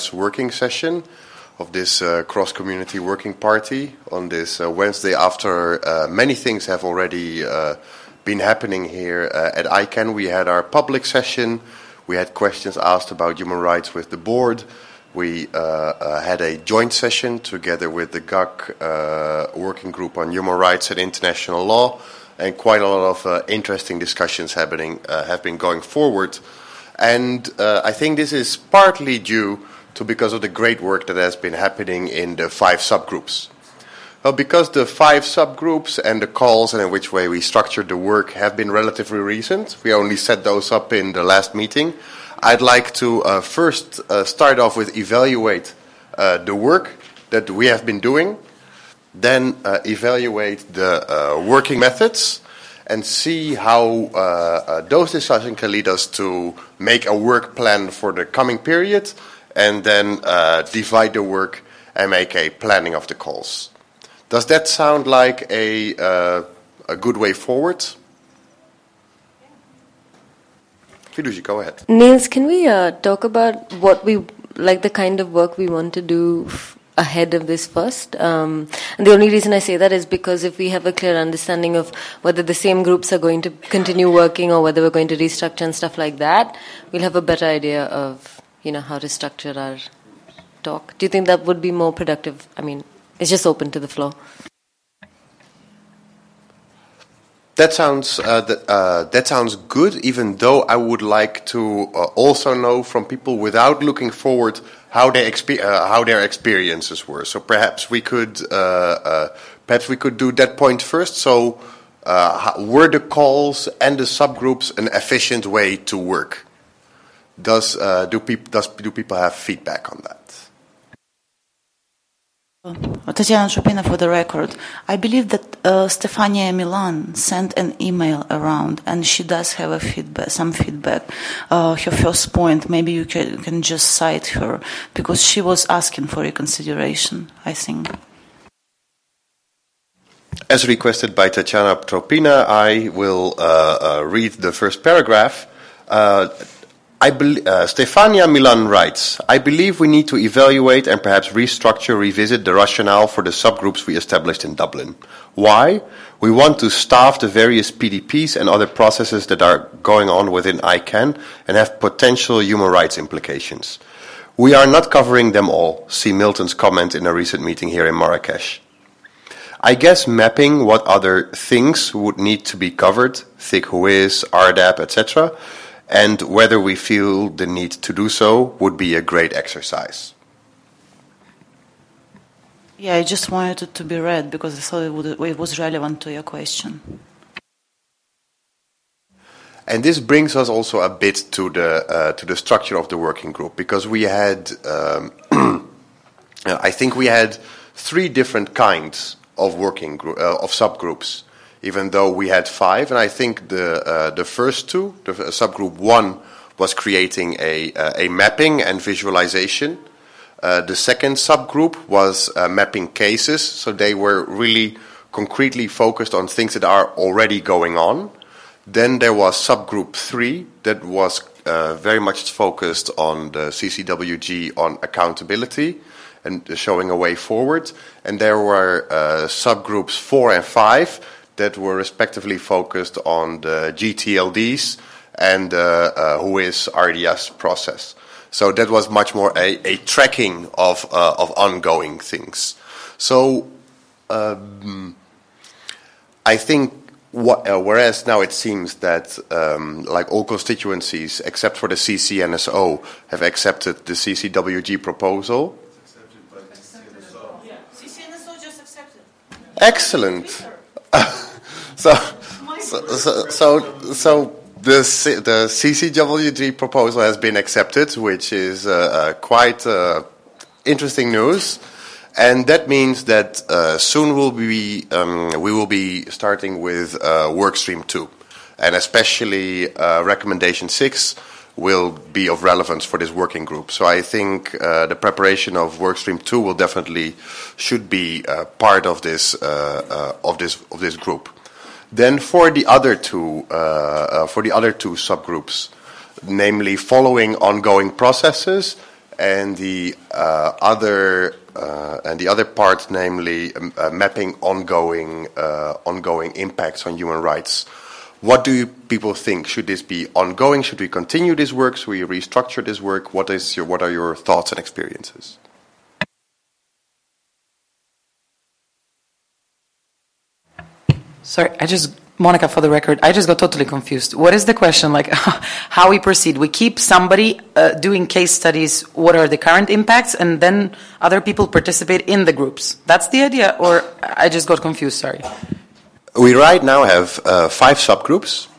Rights working session of this cross-community working party on this Wednesday after many things have already been happening here at ICANN. We had our public session. We had questions asked about human rights with the board. We had a joint session together with the GAC working group on human rights and international law, and quite a lot of interesting discussions have been going forward. And I think this is partly due to because of the great work that has been happening in the 5 subgroups. Well, because the 5 subgroups and the calls and in which way we structured the work have been relatively recent, we only set those up in the last meeting. I'd like to first start off with evaluate the work that we have been doing, then evaluate the working methods, and see how those discussions can lead us to make a work plan for the coming period, and then divide the work and make a planning of the calls. Does that sound like a good way forward? Fiduci, go ahead. Niels, can we talk about what we like, the kind of work we want to do ahead of this first? And the only reason I say that is because if we have a clear understanding of whether the same groups are going to continue working or whether we're going to restructure and stuff like that, we'll have a better idea of, how to structure our talk. Do you think that would be more productive? I mean, it's just open to the floor. That sounds good, even though I would like to also know from people without looking forward how their experiences were. So perhaps we could do that point first. So were the calls and the subgroups an efficient way to work? Do people have feedback on that? Tatiana Chupina, for the record. I believe that Stefania Milan sent an email around, and she does have some feedback. Her first point, maybe you can just cite her, because she was asking for reconsideration, I think. As requested by Tatiana Chupina, I will read the first paragraph. Stefania Milan writes, I believe we need to evaluate and perhaps revisit the rationale for the subgroups we established in Dublin. Why? We want to staff the various PDPs and other processes that are going on within ICANN and have potential human rights implications. We are not covering them all. See Milton's comment in a recent meeting here in Marrakesh. I guess mapping what other things would need to be covered, thick whois, RDAP, etc., and whether we feel the need to do so would be a great exercise. Yeah, I just wanted it to be read because I thought it was relevant to your question. And this brings us also a bit to the structure of the working group, because we had, I think we had 3 different kinds of of subgroups, even though we had 5, and I think the first 2, the subgroup 1 was creating a mapping and visualization. The second subgroup was mapping cases, so they were really concretely focused on things that are already going on. Then there was subgroup 3 that was very much focused on the CCWG on accountability and showing a way forward. And there were subgroups 4 and 5 that were respectively focused on the GTLDs and whois RDS process. So that was much more a tracking of ongoing things. So I think whereas now it seems that like all constituencies except for the CCNSO have accepted the CCWG proposal. CCNSO just accepted. Excellent. So the CCWG proposal has been accepted, which is quite interesting news, and that means that soon we will be starting with workstream 2, and especially recommendation 6 will be of relevance for this working group. So I think the preparation of workstream 2 will definitely should be part of this group. Then for the other two subgroups, namely following ongoing processes and the other part, namely mapping ongoing impacts on human rights. What do people think? Should this be ongoing? Should we continue this work? Should we restructure this work? What are your thoughts and experiences? Sorry, Monica, for the record, I just got totally confused. What is the question? Like, how we proceed? We keep somebody doing case studies, what are the current impacts, and then other people participate in the groups. That's the idea, or I just got confused, sorry. We right now have 5 subgroups,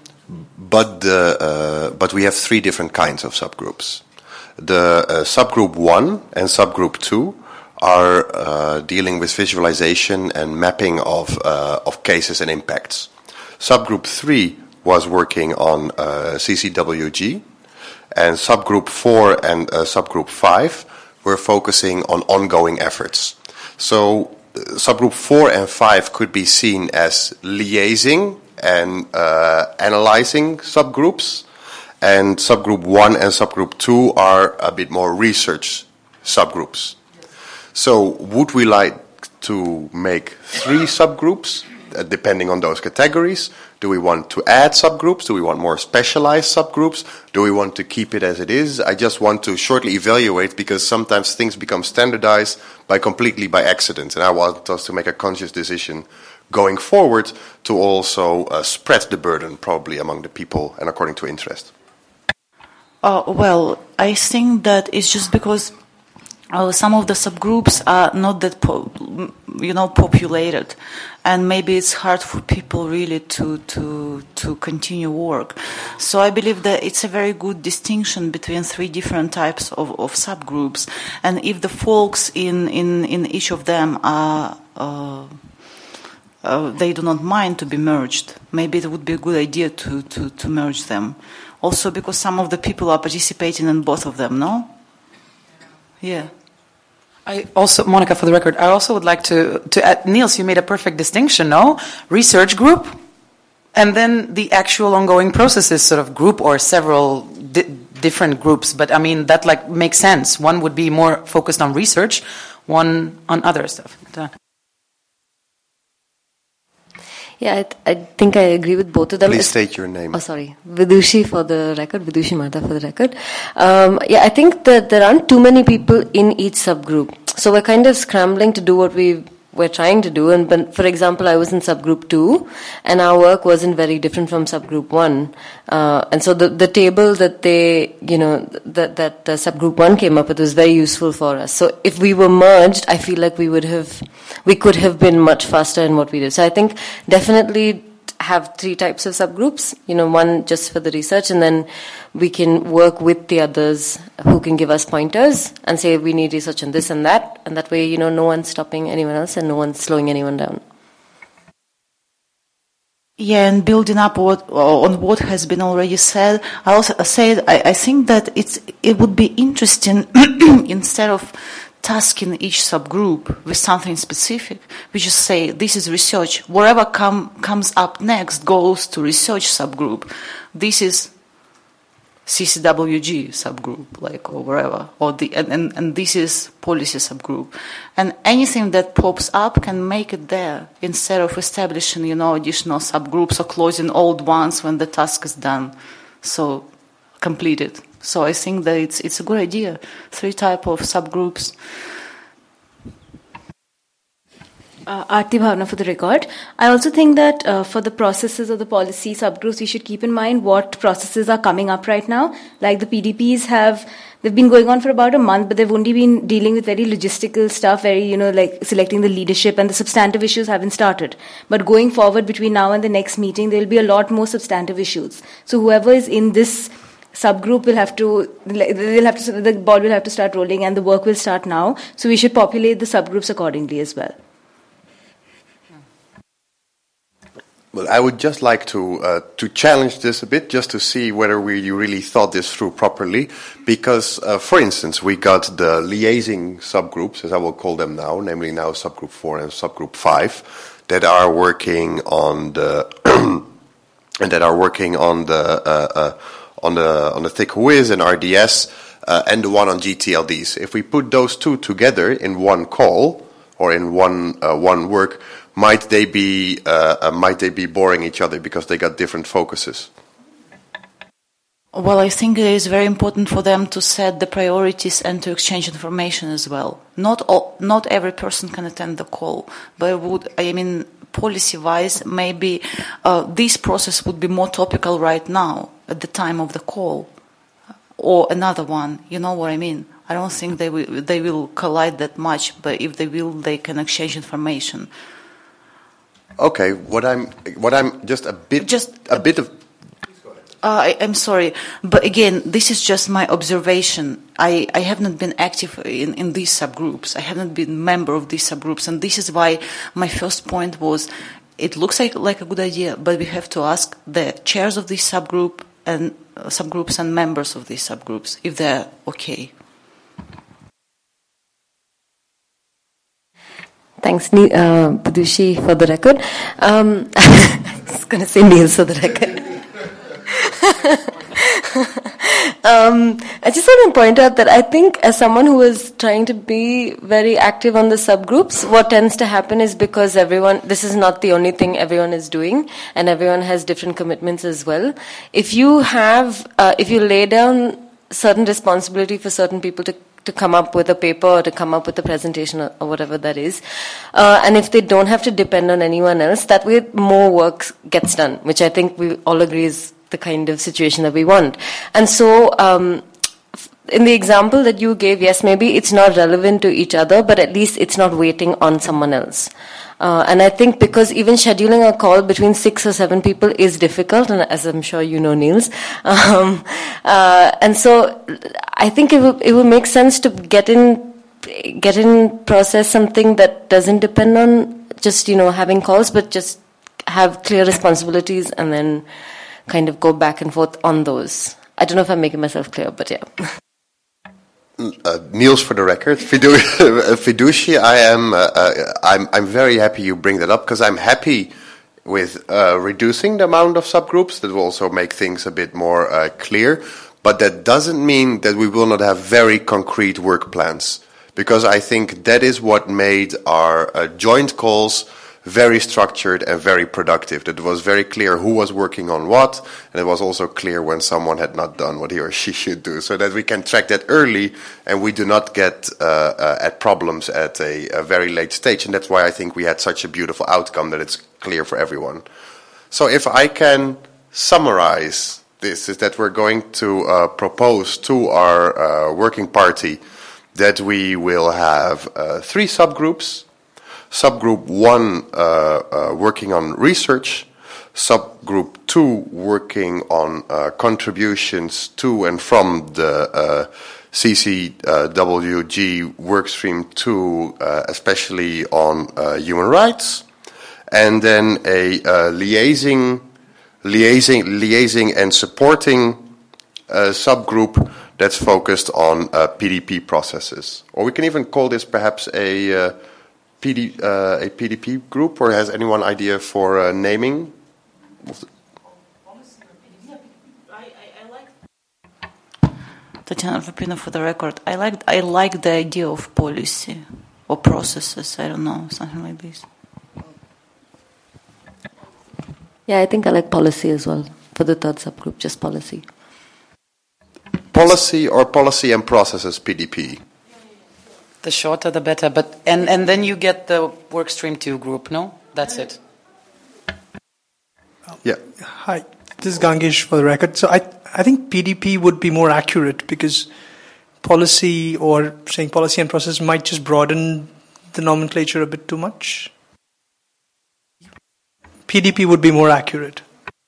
but we have 3 different kinds of subgroups. The subgroup 1 and subgroup 2 are dealing with visualization and mapping of cases and impacts. Subgroup 3 was working on CCWG, and subgroup 4 and subgroup 5 were focusing on ongoing efforts. So subgroup 4 and 5 could be seen as liaising and analyzing subgroups, and subgroup 1 and subgroup 2 are a bit more research subgroups. So would we like to make 3 subgroups, depending on those categories? Do we want to add subgroups? Do we want more specialized subgroups? Do we want to keep it as it is? I just want to shortly evaluate, because sometimes things become standardized completely by accident, and I want us to make a conscious decision going forward to also spread the burden probably among the people and according to interest. Well, I think that it's just because some of the subgroups are not that populated, and maybe it's hard for people really to continue work. So I believe that it's a very good distinction between 3 different types of subgroups, and if the folks in each of them are they do not mind to be merged, maybe it would be a good idea to merge them. Also because some of the people are participating in both of them, no? Yeah. I also, Monica, for the record, I also would like to add, Niels, you made a perfect distinction, no? Research group, and then the actual ongoing processes sort of group, or several different groups. But I mean, that makes sense. One would be more focused on research, one on other stuff. Yeah, I think I agree with both of them. Please state your name. Oh, sorry. Vidushi for the record. Vidushi Mata for the record. Yeah, I think that there aren't too many people in each subgroup. So we're kind of scrambling to do what we're trying to do. And for example, I was in subgroup 2, and our work wasn't very different from subgroup 1. And so the table that that subgroup 1 came up with was very useful for us. So if we were merged, I feel like we could have been much faster in what we did. So I think definitely have 3 types of subgroups, one just for the research, and then we can work with the others who can give us pointers and say we need research on this and that way, no one's stopping anyone else and no one's slowing anyone down. Yeah, and building up on what has been already said, I also said I think that it would be interesting instead of tasking each subgroup with something specific, we just say this is research. Whatever comes up next goes to research subgroup. This is CCWG subgroup, or wherever, and this is policy subgroup, and anything that pops up can make it there instead of establishing additional subgroups or closing old ones when the task is done, so completed. So I think that it's a good idea. 3 types of subgroups. Aarti Bhavna for the record. I also think that for the processes of the policy subgroups, we should keep in mind what processes are coming up right now. Like the PDPs they've been going on for about a month, but they've only been dealing with very logistical stuff, very, like selecting the leadership, and the substantive issues haven't started. But going forward between now and the next meeting, there will be a lot more substantive issues. So whoever is in this subgroup the ball will have to start rolling, and the work will start now. So we should populate the subgroups accordingly as well. Well, I would just like to challenge this a bit, just to see whether you really thought this through properly. Because, for instance, we got the liaising subgroups, as I will call them now, namely now subgroup 4 and subgroup 5, that are working on the on the thick whiz and RDS, and the one on GTLDs. If we put those two together in one call or in one work, might they be boring each other because they got different focuses? Well, I think it is very important for them to set the priorities and to exchange information as well. Not every person can attend the call, but policy-wise, maybe this process would be more topical right now at the time of the call, or another one. You know what I mean? I don't think they will collide that much, but if they will, they can exchange information. Okay, what I'm just a bit of. I'm sorry, but again, this is just my observation. I have not been active in these subgroups. I have not been a member of these subgroups, and this is why my first point was, it looks like a good idea, but we have to ask the chairs of this subgroups and members of these subgroups if they're okay. Thanks, Vidushi, for the record. I was going to say Niels for the record. I just want to point out that I think, as someone who is trying to be very active on the subgroups, what tends to happen is, because this is not the only thing everyone is doing, and everyone has different commitments as well. If you lay down certain responsibility for certain people to come up with a paper or to come up with a presentation or whatever that is, and if they don't have to depend on anyone else, that way more work gets done, which I think we all agree is the kind of situation that we want. And so, in the example that you gave, yes, maybe it's not relevant to each other, but at least it's not waiting on someone else. And I think because even scheduling a call between 6 or 7 people is difficult, and as I'm sure you know, Niels. And so I think it would make sense to get in process something that doesn't depend on just, having calls, but just have clear responsibilities and then kind of go back and forth on those. I don't know if I'm making myself clear, but yeah. Niels, for the record, Vidushi, I'm very happy you bring that up, because I'm happy with reducing the amount of subgroups. That will also make things a bit more clear, but that doesn't mean that we will not have very concrete work plans, because I think that is what made our joint calls very structured and very productive. That it was very clear who was working on what, and it was also clear when someone had not done what he or she should do, so that we can track that early and we do not get at problems at a very late stage. And that's why I think we had such a beautiful outcome, that it's clear for everyone. So if I can summarize this, is that we're going to propose to our working party that we will have 3 subgroups. Subgroup 1 working on research, subgroup 2 working on contributions to and from the CCWG workstream 2, especially on human rights, and then a liaising and supporting subgroup that's focused on PDP processes. Or we can even call this perhaps a PDP group, or has anyone idea for naming? Tatiana Vapina, for the record, I like the idea of policy or processes. I don't know, something like this. Yeah, I think I like policy as well for the third subgroup, just policy. Policy or policy and processes, PDP? The shorter, the better. But and then you get the workstream 2 group, no? That's it. Yeah. Hi, this is Gangesh for the record. So I think PDP would be more accurate, because policy, or saying policy and process, might just broaden the nomenclature a bit too much. PDP would be more accurate.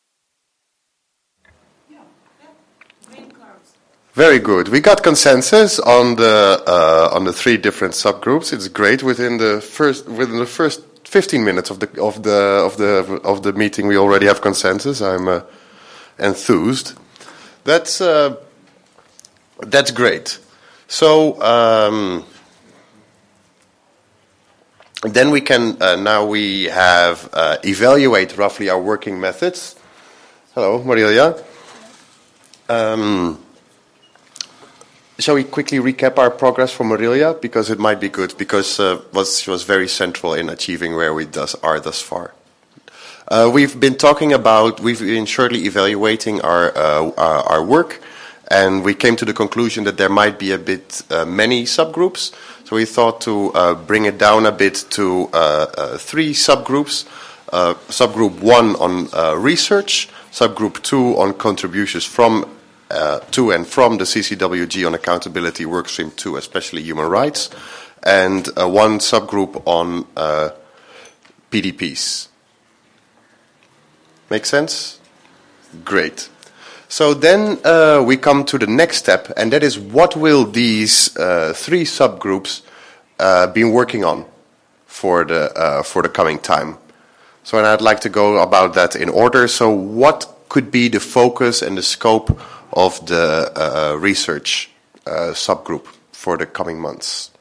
Very good. We got consensus on the 3 different subgroups. It's great. Within the first 15 minutes of the meeting, we already have consensus. I'm enthused. That's great. So then we can now we have evaluate roughly our working methods. Hello, Marilia. shall we quickly recap our progress for Marilia? Because it might be good, because she was very central in achieving where we are thus far. We've been shortly evaluating our work, and we came to the conclusion that there might be a bit many subgroups. So we thought to bring it down a bit to 3 subgroups. Subgroup 1 on research, subgroup 2 on contributions from to and from the CCWG on accountability workstream 2, especially human rights, and 1 subgroup on PDPs. Make sense? Great. So then we come to the next step, and that is what will these 3 subgroups be working on for the coming time. So and I'd like to go about that in order. So what could be the focus and the scope of the research subgroup for the coming months?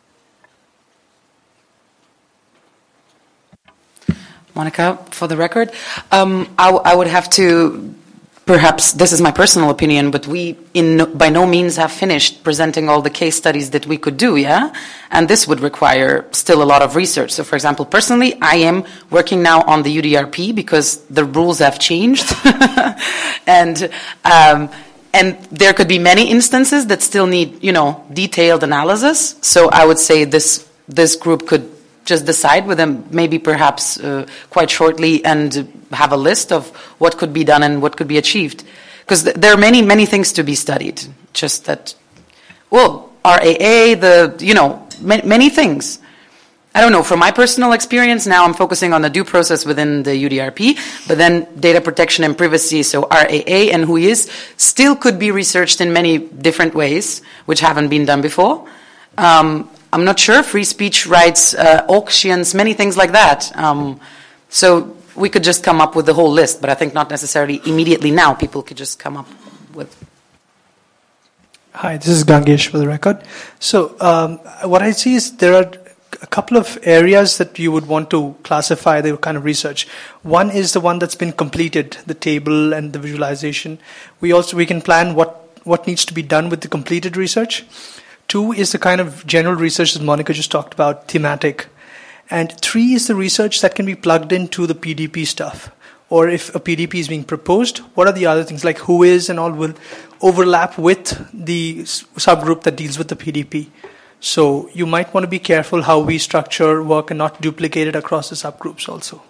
Monica, for the record, I would have to, perhaps this is my personal opinion, but we by no means have finished presenting all the case studies that we could do, yeah? And this would require still a lot of research. So, for example, personally, I am working now on the UDRP because the rules have changed. And there could be many instances that still need, detailed analysis. So I would say this group could just decide with them, maybe perhaps quite shortly, and have a list of what could be done and what could be achieved. Because there are many, many things to be studied. Just that, RAA, many things. I don't know, from my personal experience, now I'm focusing on the due process within the UDRP, but then data protection and privacy, so RAA and WHOIS, still could be researched in many different ways, which haven't been done before. I'm not sure, free speech rights, auctions, many things like that. So we could just come up with the whole list, but I think not necessarily immediately now. People could just come up with. Hi, this is Gangesh for the record. So what I see is there are a couple of areas that you would want to classify the kind of research. One is the one that's been completed, the table and the visualization. We can plan what needs to be done with the completed research. 2 is the kind of general research that Monica just talked about, thematic. And 3 is the research that can be plugged into the PDP stuff. Or if a PDP is being proposed, what are the other things, like WHOIS and all will overlap with the subgroup that deals with the PDP. So you might want to be careful how we structure work and not duplicate it across the subgroups also.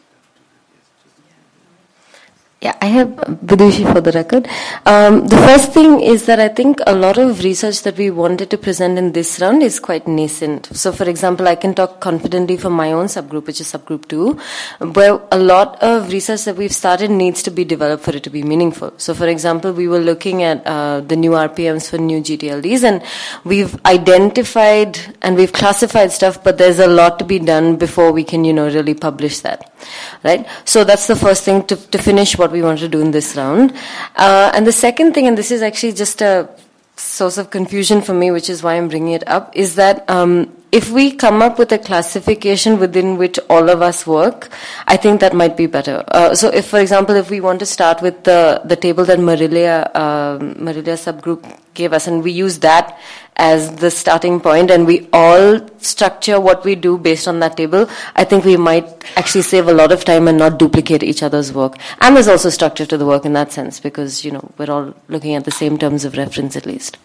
Yeah, I have Vidushi for the record. The first thing is that I think a lot of research that we wanted to present in this round is quite nascent. So, for example, I can talk confidently for my own subgroup, which is subgroup 2, where a lot of research that we've started needs to be developed for it to be meaningful. So, for example, we were looking at the new RPMs for new GTLDs, and we've identified and we've classified stuff, but there's a lot to be done before we can, really publish that. Right? So that's the first thing to finish what we want to do in this round. And the second thing, and this is actually just a source of confusion for me, which is why I'm bringing it up, is that if we come up with a classification within which all of us work, I think that might be better. So if, for example, if we want to start with the table that Marilia subgroup gave us, and we use that as the starting point, and we all structure what we do based on that table, I think we might actually save a lot of time and not duplicate each other's work. And there's also structure to the work in that sense, because, we're all looking at the same terms of reference at least.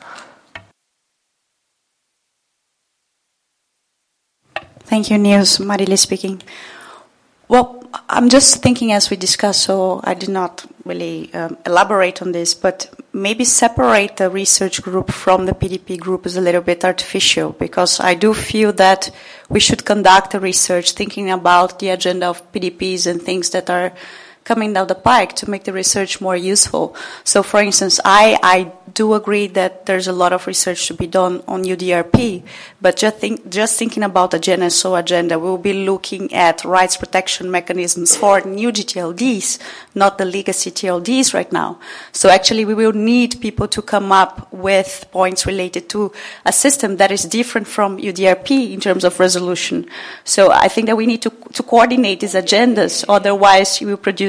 Thank you, Niels. Marilia speaking. Well, I'm just thinking as we discussed, so I did not really elaborate on this, but maybe separate the research group from the PDP group is a little bit artificial, because I do feel that we should conduct the research thinking about the agenda of PDPs and things that are coming down the pike to make the research more useful. So, for instance, I do agree that there's a lot of research to be done on UDRP, but just thinking about the GNSO agenda, we'll be looking at rights protection mechanisms for new GTLDs, not the legacy TLDs right now. So actually we will need people to come up with points related to a system that is different from UDRP in terms of resolution. So I think that we need to coordinate these agendas, otherwise you will produce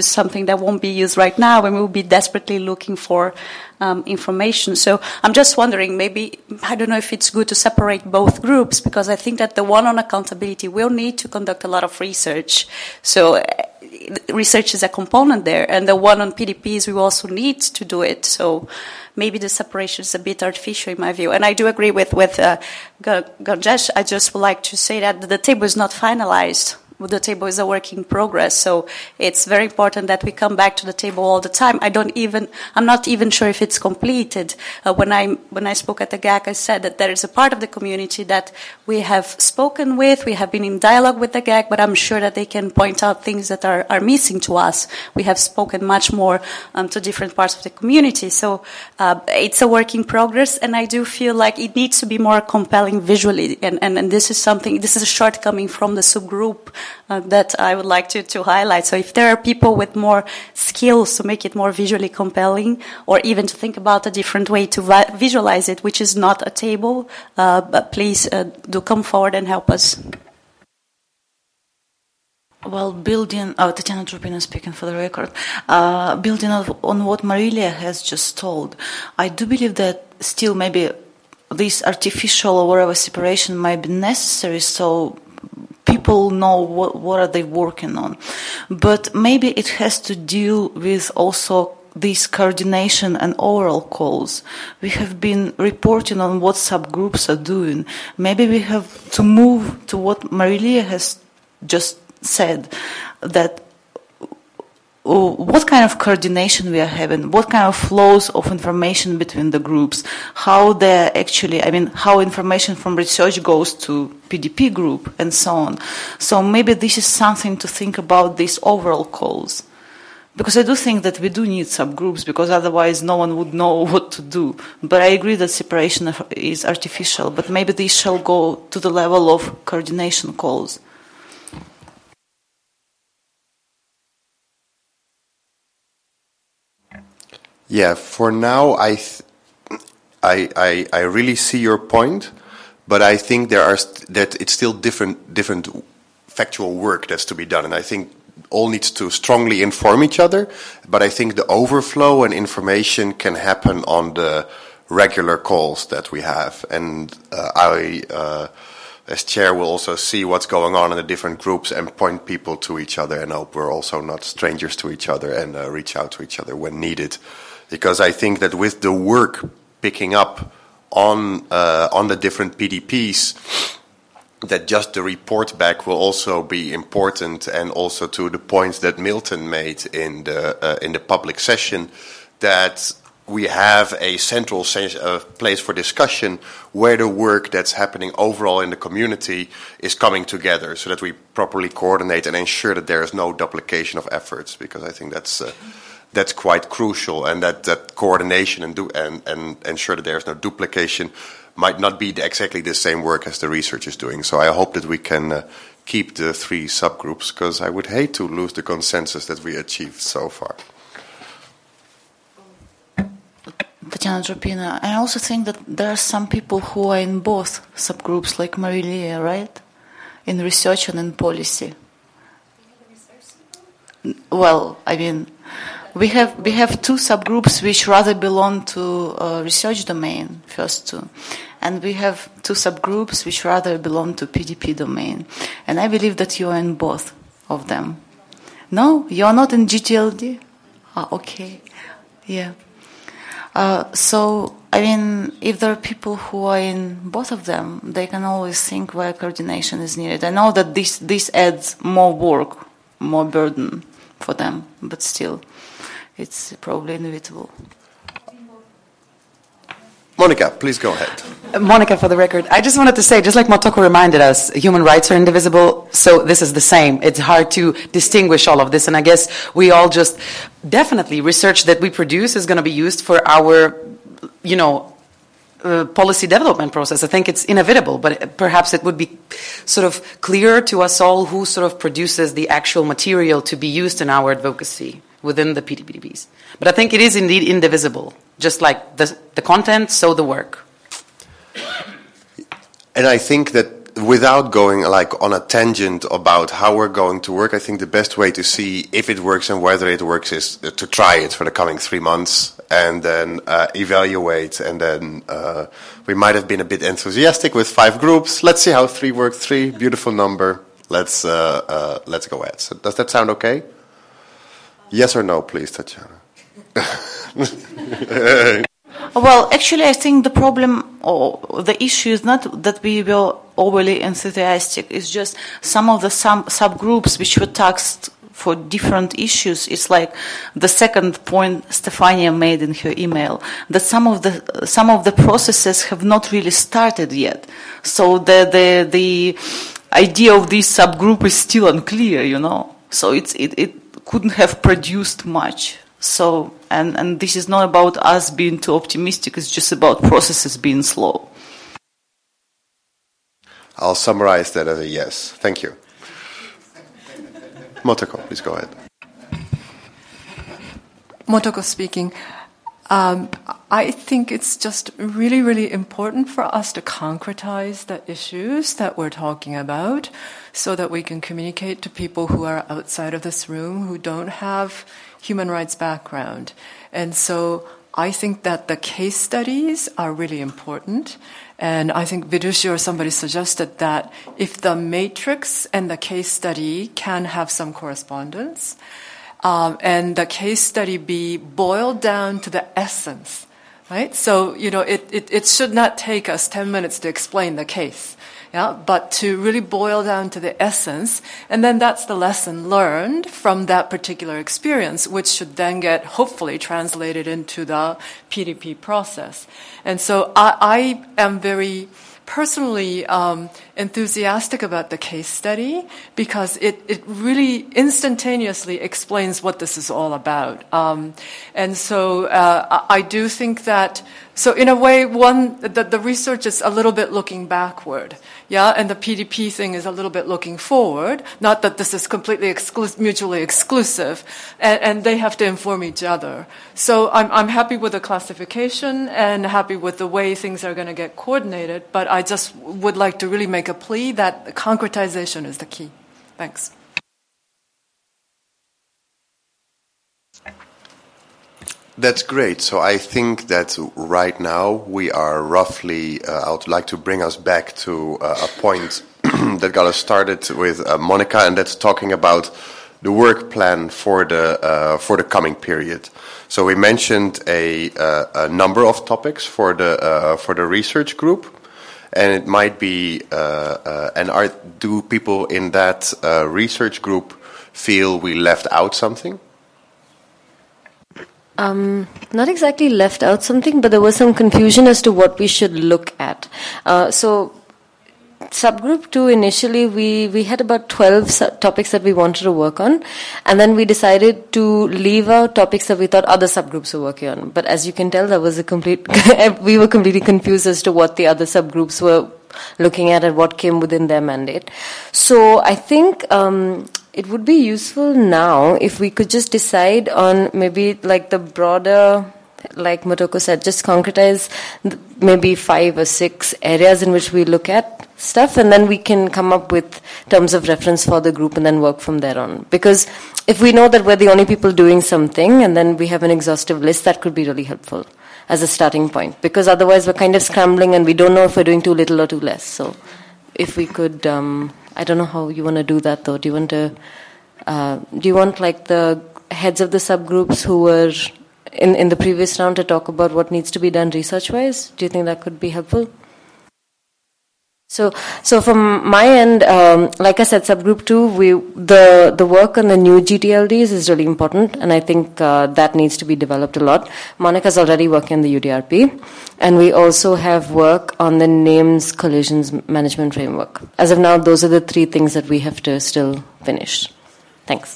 produce something that won't be used right now, and we will be desperately looking for information. So I'm just wondering, maybe, I don't know if it's good to separate both groups, because I think that the one on accountability will need to conduct a lot of research. So research is a component there, and the one on PDPs we also need to do it. So maybe the separation is a bit artificial in my view. And I do agree with Gangesh. I just would like to say that the table is not finalized. The table is a work in progress, so it's very important that we come back to the table all the time. I'm not even sure if it's completed. When I spoke at the GAC, I said that there is a part of the community that we have spoken with, we have been in dialogue with the GAC, but I'm sure that they can point out things that are missing to us. We have spoken much more to different parts of the community, so it's a work in progress, and I do feel like it needs to be more compelling visually, and this is a shortcoming from the subgroup that I would like to highlight. So if there are people with more skills to make it more visually compelling, or even to think about a different way to visualize it, which is not a table, but please do come forward and help us. Well, Tatiana Trupina speaking for the record, building on what Marilia has just told, I do believe that still maybe this artificial or whatever separation might be necessary, so people know what are they working on. But maybe it has to deal with also this coordination and oral calls. We have been reporting on what subgroups are doing. Maybe we have to move to what Marilia has just said, that what kind of coordination we are having, what kind of flows of information between the groups, how they're actually, how information from research goes to PDP group and so on. So maybe this is something to think about, these overall calls. Because I do think that we do need subgroups, because otherwise no one would know what to do. But I agree that separation is artificial, but maybe this shall go to the level of coordination calls. Yeah, for now, I really see your point, but I think that it's still different factual work that's to be done, and I think all needs to strongly inform each other. But I think the overflow and information can happen on the regular calls that we have, and as chair, will also see what's going on in the different groups and point people to each other, and hope we're also not strangers to each other, and reach out to each other when needed. Because I think that with the work picking up on the different PDPs, that just the report back will also be important, and also to the points that Milton made in the public session, that we have a central place for discussion where the work that's happening overall in the community is coming together, so that we properly coordinate and ensure that there is no duplication of efforts, because I think that's quite crucial, and that coordination and ensure that there's no duplication might not be exactly the same work as the research is doing. So I hope that we can keep the 3 subgroups, because I would hate to lose the consensus that we achieved so far. Tatiana Trupina, I also think that there are some people who are in both subgroups, like Marilia, right? In research and in policy. Well, we have 2 subgroups which rather belong to research domain, first 2, and we have 2 subgroups which rather belong to PDP domain, and I believe that you are in both of them. No, you are not in GTLD? Okay, yeah. So, if there are people who are in both of them, they can always think where coordination is needed. I know that this adds more work, more burden for them, but still, it's probably inevitable. Monica, please go ahead. Monica, for the record, I just wanted to say, just like Motoko reminded us, human rights are indivisible, so this is the same. It's hard to distinguish all of this, and I guess we all just definitely research that we produce is going to be used for our, policy development process. I think it's inevitable, but perhaps it would be sort of clearer to us all who sort of produces the actual material to be used in our advocacy within the PDPs. But I think it is indeed indivisible, just like the content, so the work. And I think that without going like on a tangent about how we're going to work, I think the best way to see if it works and whether it works is to try it for the coming 3 months and then evaluate. And then we might have been a bit enthusiastic with 5 groups. Let's see how 3 work. 3, beautiful number. Let's go ahead. So does that sound okay? Yes or no, please, Tatjana. Well, actually, I think the problem or the issue is not that we were overly enthusiastic. It's just some of the subgroups which were tasked for different issues. It's like the second point Stefania made in her email, that some of the processes have not really started yet. So the idea of this subgroup is still unclear, you know. So it couldn't have produced much. So, and this is not about us being too optimistic, it's just about processes being slow. I'll summarize that as a yes. Thank you. Motoko, please go ahead. Motoko speaking. I think it's just really, really important for us to concretize the issues that we're talking about so that we can communicate to people who are outside of this room who don't have human rights background. And so I think that the case studies are really important. And I think Vidushi or somebody suggested that if the matrix and the case study can have some correspondence, and the case study be boiled down to the essence, right? So, it should not take us 10 minutes to explain the case, yeah, but to really boil down to the essence, and then that's the lesson learned from that particular experience, which should then get hopefully translated into the PDP process. And so I am very personally enthusiastic about the case study because it really instantaneously explains what this is all about. And so I do think that, so in a way, the research is a little bit looking backward, yeah, and the PDP thing is a little bit looking forward. Not that this is completely mutually exclusive, and they have to inform each other. So I'm happy with the classification and happy with the way things are going to get coordinated, but I just would like to really make a plea that concretization is the key. Thanks. That's great. So I think that right now we are roughly, I would like to bring us back to a point that got us started with Monica, and that's talking about the work plan for the coming period. So we mentioned a number of topics for the research group, and it might be, do people in that research group feel we left out something? Not exactly left out something, but there was some confusion as to what we should look at. So subgroup 2, initially we had about 12 topics that we wanted to work on, and then we decided to leave out topics that we thought other subgroups were working on. But as you can tell, that was we were completely confused as to what the other subgroups were looking at and what came within their mandate. So I think it would be useful now if we could just decide on maybe like the broader, like Motoko said, just concretize maybe 5 or 6 areas in which we look at stuff, and then we can come up with terms of reference for the group and then work from there on. Because if we know that we're the only people doing something and then we have an exhaustive list, that could be really helpful as a starting point. Because otherwise we're kind of scrambling and we don't know if we're doing too little or too less. So if we could, I don't know how you want to do that though. Do you want like the heads of the subgroups who were in the previous round to talk about what needs to be done research-wise? Do you think that could be helpful? So from my end, like I said, subgroup 2, the work on the new GTLDs is really important, and I think that needs to be developed a lot. Monica's already working on the UDRP, and we also have work on the names collisions management framework. As of now, those are the 3 things that we have to still finish. Thanks.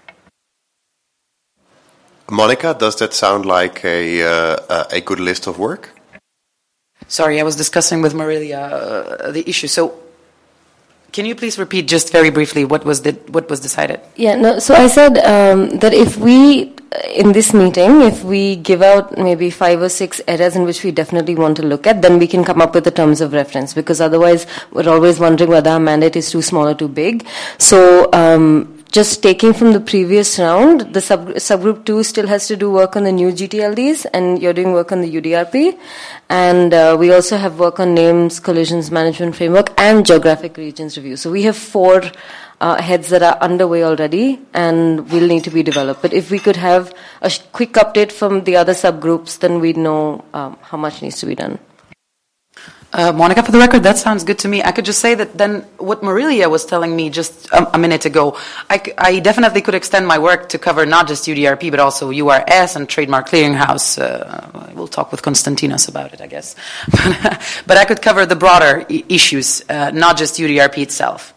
Monica, does that sound like a good list of work? Sorry, I was discussing with Marilia the issue. So, can you please repeat just very briefly what was decided? Yeah, no. So I said that if we in this meeting, if we give out maybe 5 or 6 areas in which we definitely want to look at, then we can come up with the terms of reference, because otherwise we're always wondering whether our mandate is too small or too big. So just taking from the previous round, the subgroup 2 still has to do work on the new GTLDs, and you're doing work on the UDRP. And we also have work on names, collisions management framework, and geographic regions review. So we have 4 heads that are underway already and will need to be developed. But if we could have a quick update from the other subgroups, then we'd know how much needs to be done. Monica, for the record, that sounds good to me. I could just say that then what Marilia was telling me just a minute ago, I definitely could extend my work to cover not just UDRP, but also URS and Trademark Clearinghouse. We'll talk with Konstantinos about it, I guess. But I could cover the broader issues, not just UDRP itself.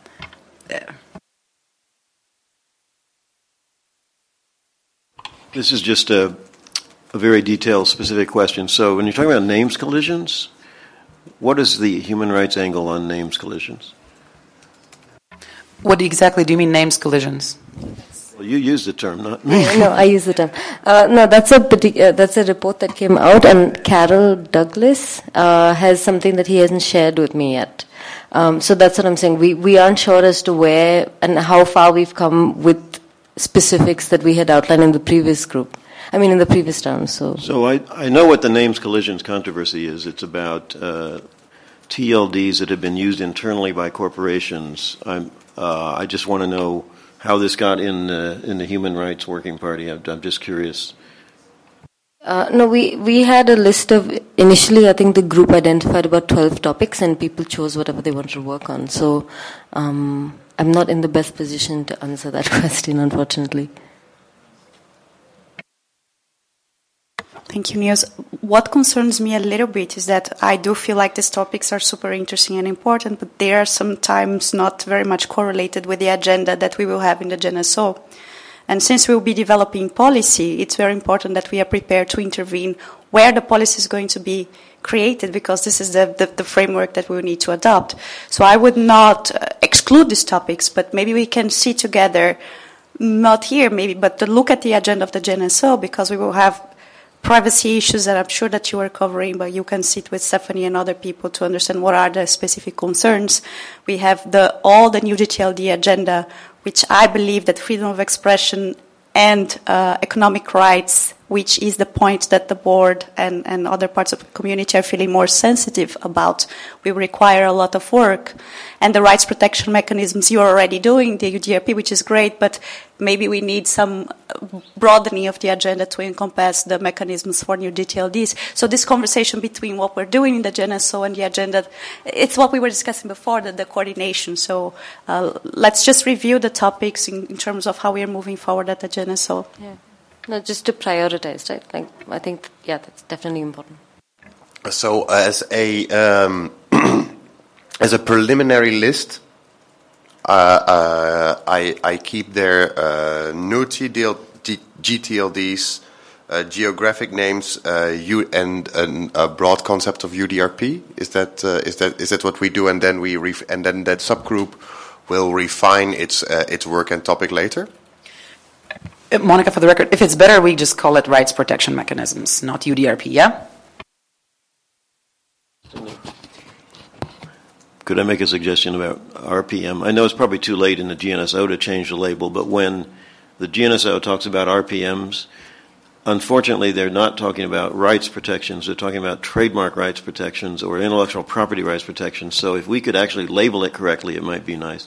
This is just a very detailed, specific question. So when you're talking about names collisions, what is the human rights angle on names collisions? What exactly do you mean, names collisions? Well, you use the term, not me. No, I use the term. No, that's a report that came out, and Carol Douglas has something that he hasn't shared with me yet. So that's what I'm saying. We aren't sure as to where and how far we've come with specifics that we had outlined in the previous group. I mean, in the previous round. So I know what the names collisions controversy is. It's about TLDs that have been used internally by corporations. I just want to know how this got in the Human Rights Working Party. I'm just curious. No, we had a list of, initially I think the group identified about 12 topics and people chose whatever they wanted to work on. So I'm not in the best position to answer that question, unfortunately. Thank you, Niels. What concerns me a little bit is that I do feel like these topics are super interesting and important, but they are sometimes not very much correlated with the agenda that we will have in the GNSO. And since we'll be developing policy, it's very important that we are prepared to intervene where the policy is going to be created, because this is the framework that we will need to adopt. So I would not exclude these topics, but maybe we can see together, not here maybe, but to look at the agenda of the GNSO, because we will have privacy issues that I'm sure that you are covering, but you can sit with Stephanie and other people to understand what are the specific concerns. We have all the new GTLD agenda, which I believe that freedom of expression and economic rights, which is the point that the board and other parts of the community are feeling more sensitive about, will require a lot of work. And the rights protection mechanisms you are already doing, the UDRP, which is great, but maybe we need some broadening of the agenda to encompass the mechanisms for new GTLDs. So this conversation between what we're doing in the GNSO and the agenda, it's what we were discussing before, the coordination. So let's just review the topics in terms of how we are moving forward at the GNSO. Yeah. No, just to prioritize, right? Like, I think, yeah, that's definitely important. So as a as a preliminary list, I keep there new GTLDs, geographic names, and a broad concept of UDRP. Is that what we do? And then and then that subgroup will refine its work and topic later. Monica, for the record, if it's better, we just call it rights protection mechanisms, not UDRP, yeah? Could I make a suggestion about RPM? I know it's probably too late in the GNSO to change the label, but when the GNSO talks about RPMs, unfortunately they're not talking about rights protections, they're talking about trademark rights protections or intellectual property rights protections. So if we could actually label it correctly, it might be nice.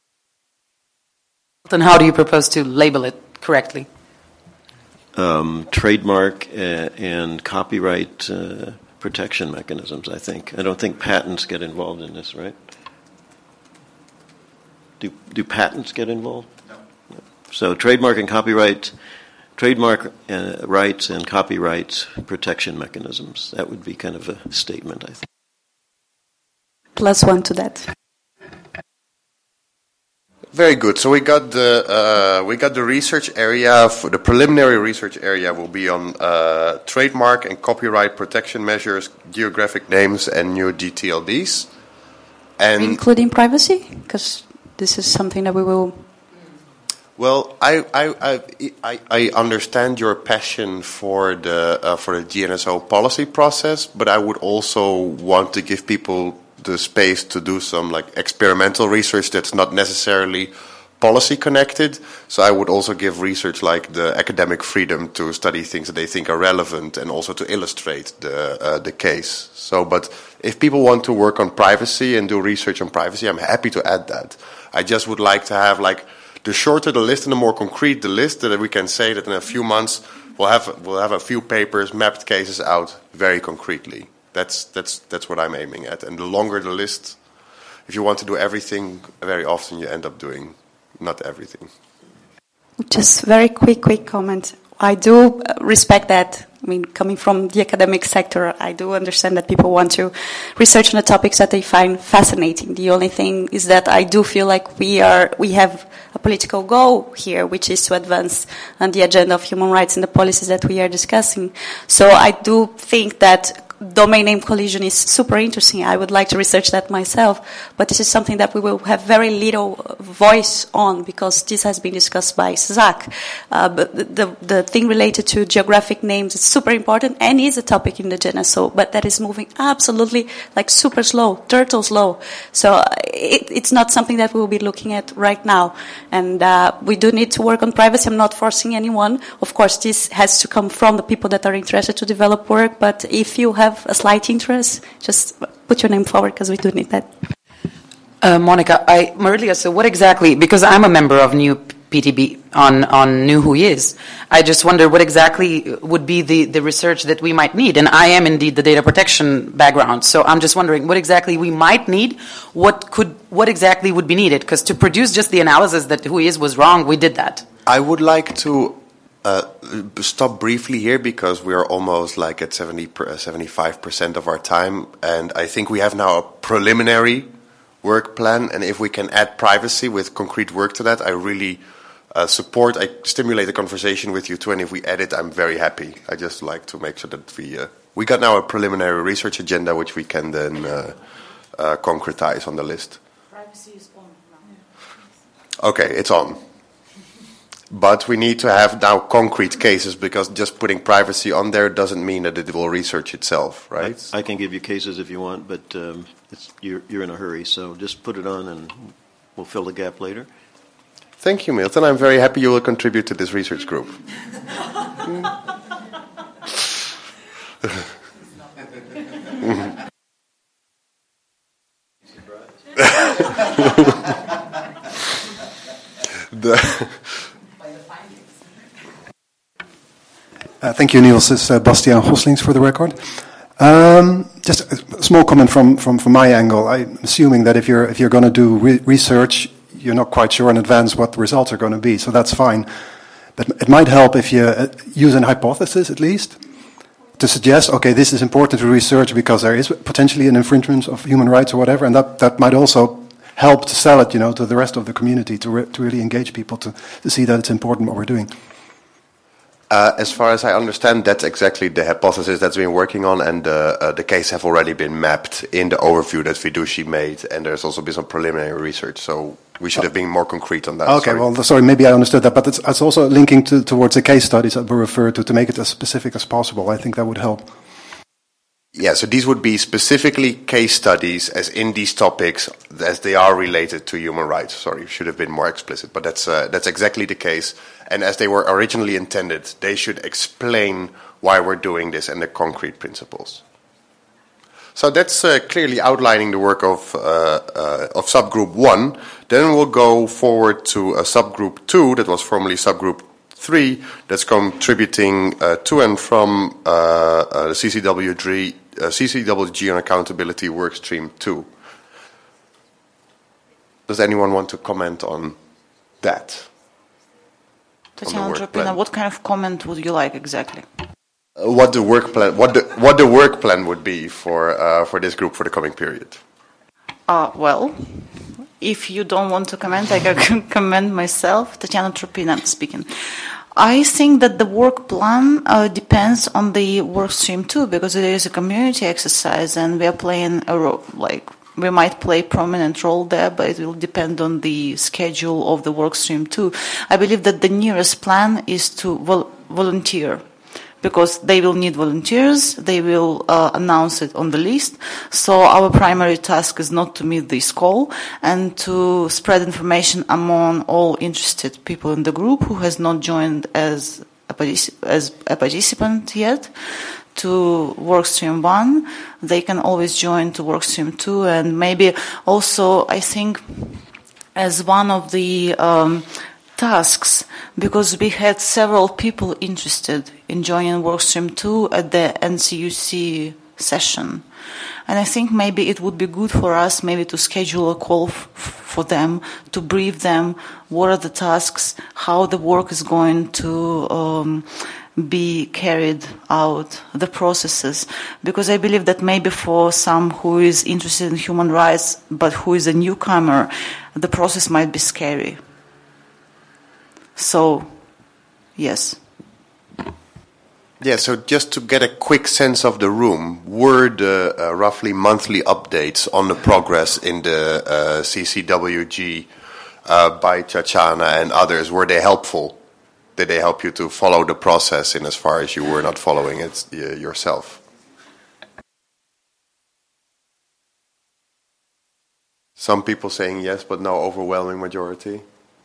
Then how do you propose to label it correctly? Trademark and copyright protection mechanisms, I think. I don't think patents get involved in this, right? Do patents get involved? No. So trademark and copyright, trademark rights and copyright protection mechanisms. That would be kind of a statement, I think. +1 to that. Very good. So we got the research area. For the preliminary research area will be on trademark and copyright protection measures, geographic names, and new GTLDs. And including privacy, because this is something that we will. Well, I understand your passion for the GNSO policy process, but I would also want to give people the space to do some like experimental research that's not necessarily policy connected. So I would also give research like the academic freedom to study things that they think are relevant and also to illustrate the case. So, but if people want to work on privacy and do research on privacy, I'm happy to add that. I just would like to have like the shorter the list and the more concrete the list, that we can say that in a few months we'll have a few papers, mapped cases out very concretely. That's what I'm aiming at. And the longer the list, if you want to do everything, very often you end up doing not everything. Just very quick comment. I do respect that. I mean, coming from the academic sector, I do understand that people want to research on the topics that they find fascinating. The only thing is that I do feel like we have a political goal here, which is to advance on the agenda of human rights and the policies that we are discussing. So I do think that domain name collision is super interesting. I would like to research that myself, but this is something that we will have very little voice on because this has been discussed by Zach. But the thing related to geographic names is super important and is a topic in the GNSO, but that is moving absolutely like super slow, turtle slow. So it's not something that we will be looking at right now. And we do need to work on privacy. I'm not forcing anyone. Of course, this has to come from the people that are interested to develop work, but if you have a slight interest, just put your name forward because we do need that. Monica, Maria, so what exactly, because I'm a member of New PTB on New Who Is, I just wonder what exactly would be the research that we might need. And I am indeed the data protection background, so I'm just wondering what exactly we might need, what exactly would be needed, because to produce just the analysis that Who Is was wrong, we did that. I would like to stop briefly here because we are almost like at 75% of our time, and I think we have now a preliminary work plan, and if we can add privacy with concrete work to that, I really support. I stimulate the conversation with you too, and if we add it, I'm very happy. I just like to make sure that we got now a preliminary research agenda which we can then concretize on the list. Privacy is on now. Okay, it's on. But we need to have now concrete cases, because just putting privacy on there doesn't mean that it will research itself, right? I can give you cases if you want, but you're in a hurry, so just put it on and we'll fill the gap later. Thank you, Milton. I'm very happy you will contribute to this research group. Thank you, Niels. It's Bastiaan Goslings for the record. Just a small comment from my angle. I'm assuming that if you're going to do research, you're not quite sure in advance what the results are going to be, so that's fine. But it might help if you use an hypothesis at least to suggest, okay, this is important to research because there is potentially an infringement of human rights or whatever, and that might also help to sell it, to the rest of the community, to really engage people to see that it's important what we're doing. As far as I understand, that's exactly the hypothesis that's been working on, and the case have already been mapped in the overview that Fiduci made, and there's also been some preliminary research, so we should have been more concrete on that. Okay, sorry, maybe I understood that, but it's also linking towards the case studies that were referred to make it as specific as possible. I think that would help. Yeah, so these would be specifically case studies as in these topics as they are related to human rights. Sorry, should have been more explicit, but that's exactly the case. And as they were originally intended, they should explain why we're doing this and the concrete principles. So that's clearly outlining the work of subgroup 1. Then we'll go forward to subgroup 2, that was formerly subgroup 3, that's contributing to and from the CCWG on Accountability Workstream 2. Does anyone want to comment on that? Tatiana Tropina, what kind of comment would you like exactly? What the work plan would be for this group for the coming period? Well, if you don't want to comment, I can comment myself. Tatiana Tropina speaking. I think that the work plan depends on the work stream too, because it is a community exercise and we are playing a role, like we might play a prominent role there, but it will depend on the schedule of the workstream too. I believe that the nearest plan is to volunteer, because they will need volunteers, they will announce it on the list. So our primary task is not to meet this call and to spread information among all interested people in the group who has not joined as a participant yet to Workstream 1. They can always join to Workstream 2, and maybe also, I think, as one of the tasks, because we had several people interested in joining Workstream 2 at the NCUC session. And I think maybe it would be good for us maybe to schedule a call for them, to brief them what are the tasks, how the work is going to be carried out, the processes. Because I believe that maybe for some who is interested in human rights but who is a newcomer, the process might be scary. So, yes. Yeah, so just to get a quick sense of the room, were the roughly monthly updates on the progress in the CCWG by Chachana and others, were they helpful? Did they help you to follow the process in as far as you were not following it yourself? Some people saying yes, but no overwhelming majority.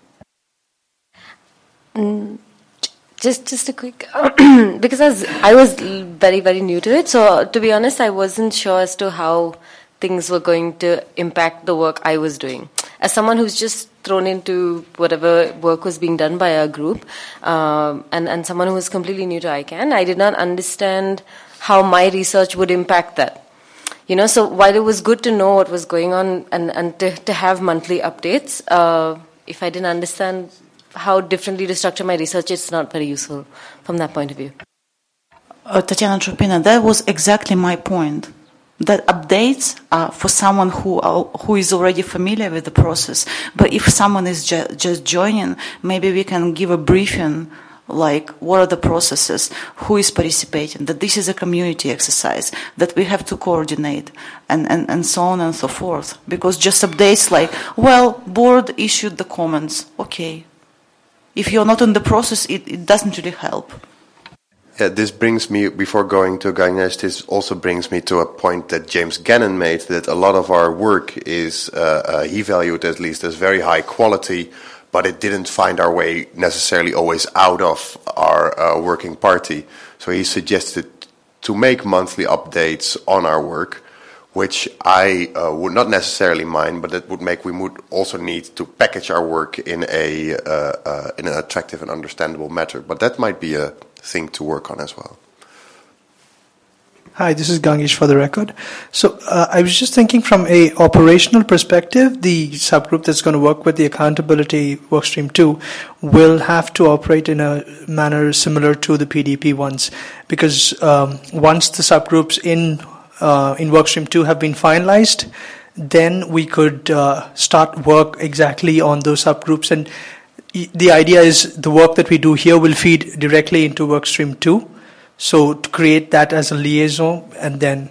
Just a quick, because I was very, very new to it, so to be honest, I wasn't sure as to how things were going to impact the work I was doing. As someone who's just thrown into whatever work was being done by our group, and someone who was completely new to ICANN, I did not understand how my research would impact that. So while it was good to know what was going on and to have monthly updates, if I didn't understand how differently to structure my research, it's not very useful from that point of view. Tatiana Trupina, that was exactly my point. That updates are for someone who is already familiar with the process. But if someone is just joining, maybe we can give a briefing, like what are the processes, who is participating, that this is a community exercise, that we have to coordinate, and so on and so forth. Because just updates like, well, board issued the comments, okay. If you're not in the process, it doesn't really help. Yeah, this brings me, before going to Ganesh, this also brings me to a point that James Gannon made, that a lot of our work is, he valued at least as very high quality, but it didn't find our way necessarily always out of our working party. So he suggested to make monthly updates on our work, which I would not necessarily mind, but that would make we would also need to package our work in an attractive and understandable manner. But that might be a thing to work on as well. Hi, this is Gangesh for the record. So I was just thinking from a operational perspective, the subgroup that's going to work with the accountability workstream 2 will have to operate in a manner similar to the PDP ones, because once the subgroups in Workstream 2 have been finalized, then we could start work exactly on those subgroups. And the idea is the work that we do here will feed directly into Workstream 2. So to create that as a liaison, and then...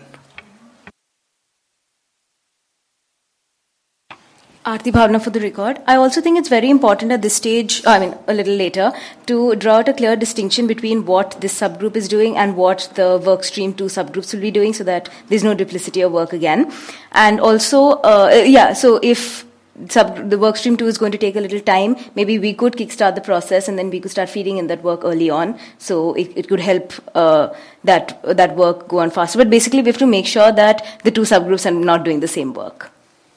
Aarti Bhavna for the record. I also think it's very important at this stage, a little later, to draw out a clear distinction between what this subgroup is doing and what the Workstream 2 subgroups will be doing, so that there's no duplicity of work again. And also, so if the Workstream 2 is going to take a little time, maybe we could kickstart the process and then we could start feeding in that work early on, so it could help that work go on faster. But basically, we have to make sure that the two subgroups are not doing the same work.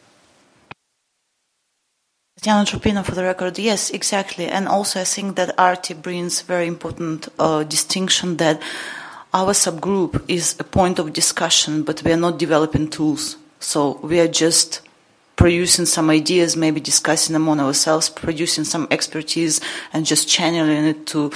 Tatiana Trupina for the record, yes, exactly. And also I think that Aarti brings very important distinction that our subgroup is a point of discussion, but we are not developing tools. So we are just producing some ideas, maybe discussing among ourselves, producing some expertise, and just channeling it to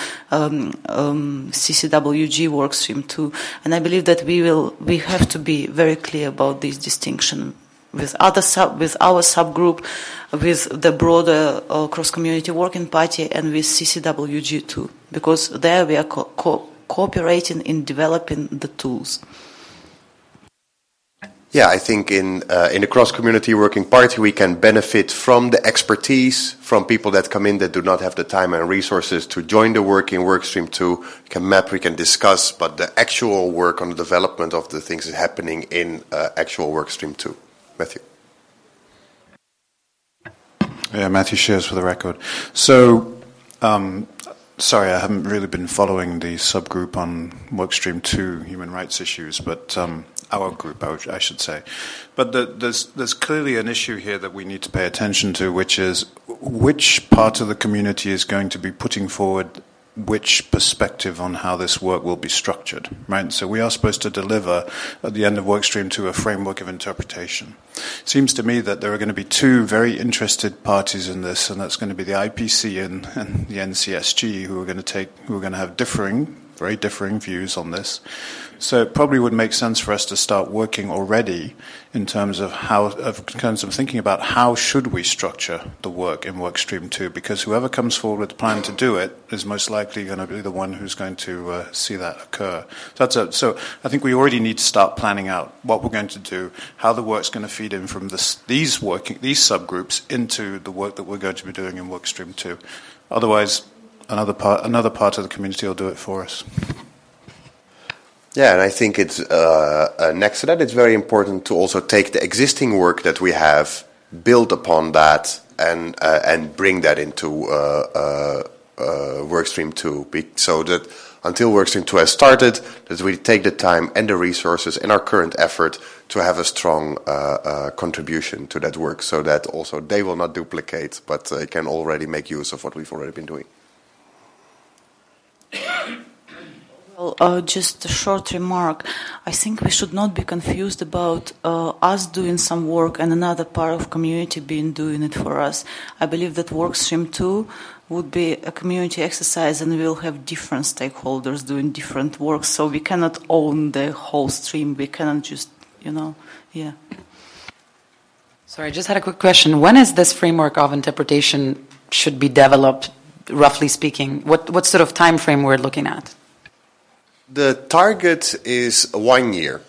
CCWG Workstream 2. And I believe that we have to be very clear about this distinction with our subgroup, with the broader cross-community working party, and with CCWG too, because there we are cooperating in developing the tools. Yeah, I think in the cross-community working party we can benefit from the expertise from people that come in that do not have the time and resources to join the work in Workstream 2. We can map, we can discuss, but the actual work on the development of the things is happening in actual Workstream 2. Matthew. Yeah, Matthew Shears for the record. So, sorry, I haven't really been following the subgroup on Workstream 2 human rights issues, but our group, I should say. But there's clearly an issue here that we need to pay attention to, which is which part of the community is going to be putting forward which perspective on how this work will be structured, right? So we are supposed to deliver at the end of Workstream 2 a framework of interpretation. It seems to me that there are going to be two very interested parties in this, and that's going to be the IPC and the NCSG, who are going to have very differing views on this. So it probably would make sense for us to start working already in terms of thinking about how should we structure the work in Workstream 2, because whoever comes forward with a plan to do it is most likely going to be the one who's going to see that occur. So I think we already need to start planning out what we're going to do, how the work's going to feed in from these subgroups into the work that we're going to be doing in Workstream 2. Otherwise, another part of the community will do it for us. Yeah, and I think it's next to that, it's very important to also take the existing work that we have, build upon that, and bring that into Workstream 2, so that until Workstream 2 has started, that we take the time and the resources and our current effort to have a strong contribution to that work, so that also they will not duplicate, but can already make use of what we've already been doing. Well, just a short remark. I think we should not be confused about us doing some work and another part of community doing it for us. I believe that Workstream 2 would be a community exercise, and we'll have different stakeholders doing different work, so we cannot own the whole stream. We cannot just, yeah. Sorry, I just had a quick question. When is this framework of interpretation should be developed, roughly speaking? What sort of time frame we're looking at? The target is 1 year,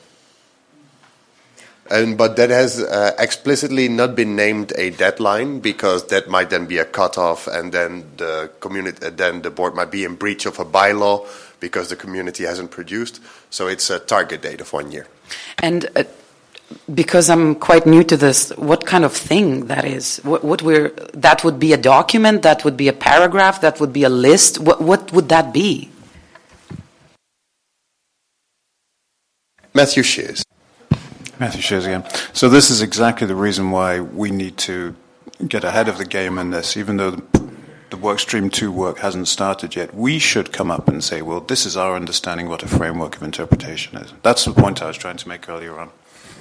but that has explicitly not been named a deadline, because that might then be a cutoff, and then the board might be in breach of a bylaw because the community hasn't produced. So it's a target date of 1 year. And because I'm quite new to this, what kind of thing that is? That would be a document, that would be a paragraph, that would be a list. What would that be? Matthew Shears. Matthew Shears again. So this is exactly the reason why we need to get ahead of the game in this. Even though the Workstream 2 work hasn't started yet, we should come up and say, well, this is our understanding what a framework of interpretation is. That's the point I was trying to make earlier on.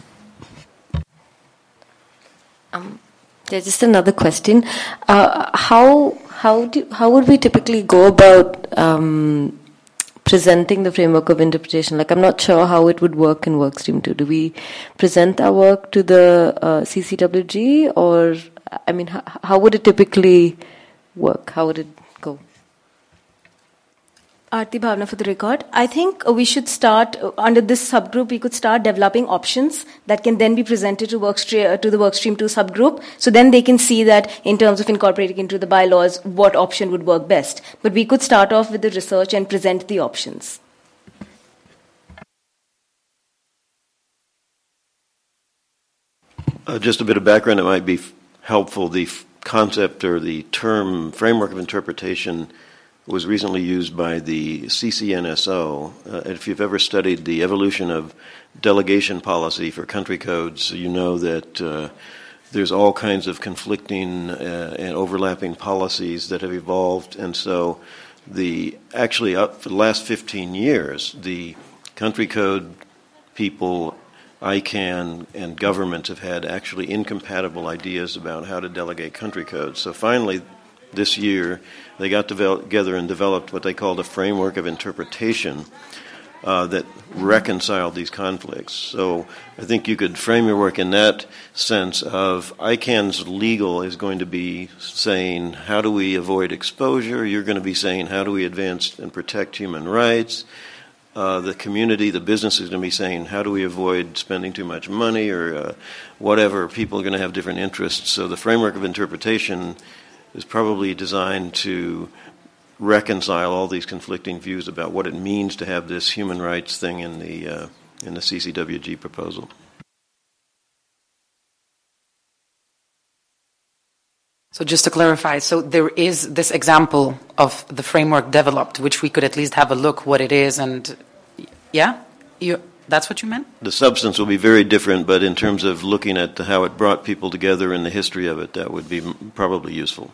Yeah, just another question. How would we typically go about presenting the framework of interpretation? Like, I'm not sure how it would work in Workstream 2. Do we present our work to the CCWG, or, I mean, how would it typically work? How would it go? Aarti Bhavna for the record. I think we should start, under this subgroup, we could start developing options that can then be presented to the Workstream 2 subgroup. So then they can see that in terms of incorporating into the bylaws, what option would work best. But we could start off with the research and present the options. Just a bit of background that might be helpful. The concept or the term framework of interpretation was recently used by the CCNSO. If you've ever studied the evolution of delegation policy for country codes, you know that there's all kinds of conflicting and overlapping policies that have evolved. And so for the last 15 years, the country code people, ICANN, and governments have had actually incompatible ideas about how to delegate country codes. So finally, this year, they got together and developed what they called a framework of interpretation that reconciled these conflicts. So I think you could frame your work in that sense of ICANN's legal is going to be saying, how do we avoid exposure? You're going to be saying, how do we advance and protect human rights? the community, the business is going to be saying, how do we avoid spending too much money or whatever? People are going to have different interests. So the framework of interpretation is probably designed to reconcile all these conflicting views about what it means to have this human rights thing in the CCWG proposal. So just to clarify, so there is this example of the framework developed, which we could at least have a look what it is, and that's what you meant? The substance will be very different, but in terms of looking at how it brought people together and the history of it, that would be probably useful.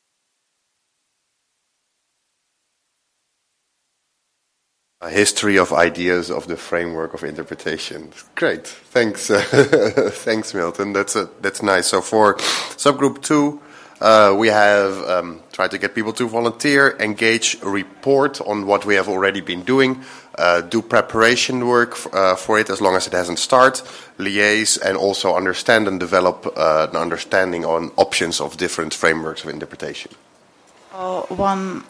A history of ideas of the framework of interpretation. Great, thanks, thanks, Milton. That's nice. So for subgroup 2. We have tried to get people to volunteer, engage, report on what we have already been doing, do preparation work for it as long as it hasn't started, liaise, and also understand and develop an understanding on options of different frameworks of interpretation. One